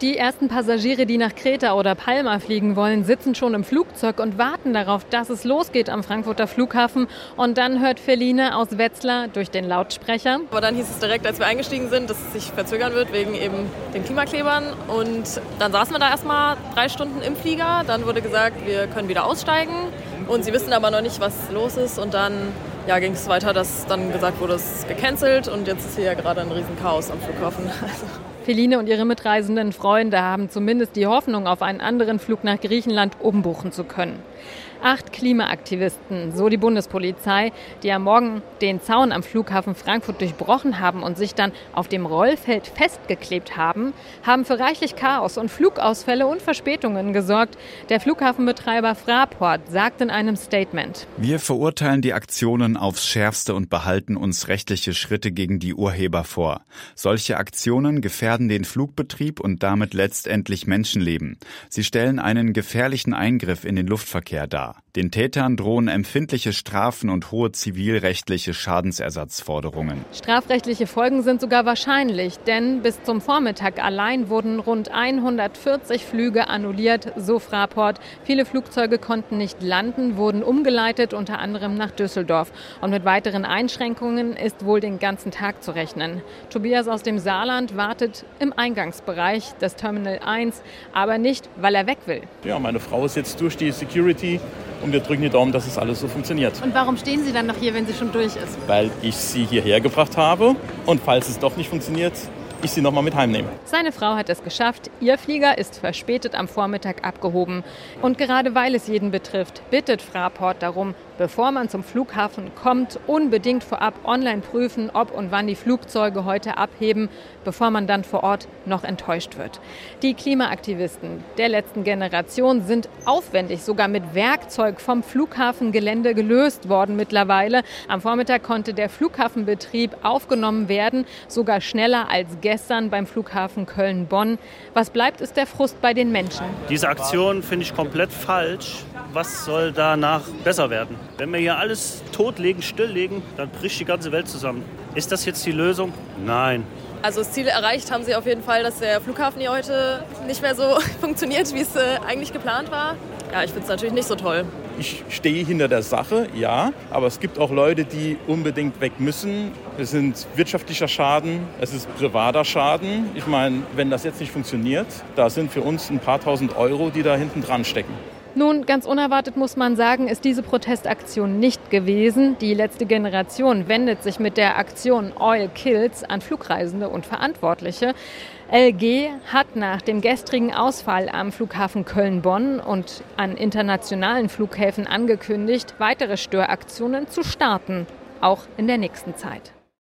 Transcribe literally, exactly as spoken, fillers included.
Die ersten Passagiere, die nach Kreta oder Palma fliegen wollen, sitzen schon im Flugzeug und warten darauf, dass es losgeht am Frankfurter Flughafen. Und dann hört Feline aus Wetzlar durch den Lautsprecher. Aber dann hieß es direkt, als wir eingestiegen sind, dass es sich verzögern wird wegen eben den Klimaklebern. Und dann saßen wir da erstmal drei Stunden im Flieger. Dann wurde gesagt, wir können wieder aussteigen. Und sie wissen aber noch nicht, was los ist. Und dann ja, ging es weiter, dass dann gesagt wurde, es ist gecancelt. Und jetzt ist hier ja gerade ein Riesenchaos am Flughafen. Also Feline und ihre mitreisenden Freunde haben zumindest die Hoffnung, auf einen anderen Flug nach Griechenland umbuchen zu können. Acht Klimaaktivisten, so die Bundespolizei, die am Morgen den Zaun am Flughafen Frankfurt durchbrochen haben und sich dann auf dem Rollfeld festgeklebt haben, haben für reichlich Chaos und Flugausfälle und Verspätungen gesorgt. Der Flughafenbetreiber Fraport sagt in einem Statement: Wir verurteilen die Aktionen aufs Schärfste und behalten uns rechtliche Schritte gegen die Urheber vor. Solche Aktionen gefährden den Flugbetrieb und damit letztendlich Menschenleben. Sie stellen einen gefährlichen Eingriff in den Luftverkehr dar. Den Tätern drohen empfindliche Strafen und hohe zivilrechtliche Schadensersatzforderungen. Strafrechtliche Folgen sind sogar wahrscheinlich, denn bis zum Vormittag allein wurden rund hundertvierzig Flüge annulliert, so Fraport. Viele Flugzeuge konnten nicht landen, wurden umgeleitet, unter anderem nach Düsseldorf. Und mit weiteren Einschränkungen ist wohl den ganzen Tag zu rechnen. Tobias aus dem Saarland wartet im Eingangsbereich des Terminal eins, aber nicht, weil er weg will. Ja, meine Frau ist jetzt durch die Security. Und wir drücken die Daumen, dass es alles so funktioniert. Und warum stehen Sie dann noch hier, wenn sie schon durch ist? Weil ich sie hierher gebracht habe und falls es doch nicht funktioniert, ich sie noch mal mit heimnehme. Seine Frau hat es geschafft. Ihr Flieger ist verspätet am Vormittag abgehoben. Und gerade weil es jeden betrifft, bittet Fraport darum, bevor man zum Flughafen kommt, unbedingt vorab online prüfen, ob und wann die Flugzeuge heute abheben, bevor man dann vor Ort noch enttäuscht wird. Die Klimaaktivisten der letzten Generation sind aufwendig, sogar mit Werkzeug vom Flughafengelände gelöst worden mittlerweile. Am Vormittag konnte der Flughafenbetrieb aufgenommen werden, sogar schneller als gestern beim Flughafen Köln-Bonn. Was bleibt, ist der Frust bei den Menschen. Diese Aktion finde ich komplett falsch. Was soll danach besser werden? Wenn wir hier alles totlegen, stilllegen, dann bricht die ganze Welt zusammen. Ist das jetzt die Lösung? Nein. Also das Ziel erreicht haben sie auf jeden Fall, dass der Flughafen hier heute nicht mehr so funktioniert, wie es äh, eigentlich geplant war. Ja, ich finde es natürlich nicht so toll. Ich stehe hinter der Sache, ja, aber es gibt auch Leute, die unbedingt weg müssen. Es sind wirtschaftlicher Schaden, es ist privater Schaden. Ich meine, wenn das jetzt nicht funktioniert, da sind für uns ein paar tausend Euro, die da hinten dran stecken. Nun, ganz unerwartet muss man sagen, ist diese Protestaktion nicht gewesen. Die letzte Generation wendet sich mit der Aktion Oil Kills an Flugreisende und Verantwortliche. L G hat nach dem gestrigen Ausfall am Flughafen Köln-Bonn und an internationalen Flughäfen angekündigt, weitere Störaktionen zu starten, auch in der nächsten Zeit.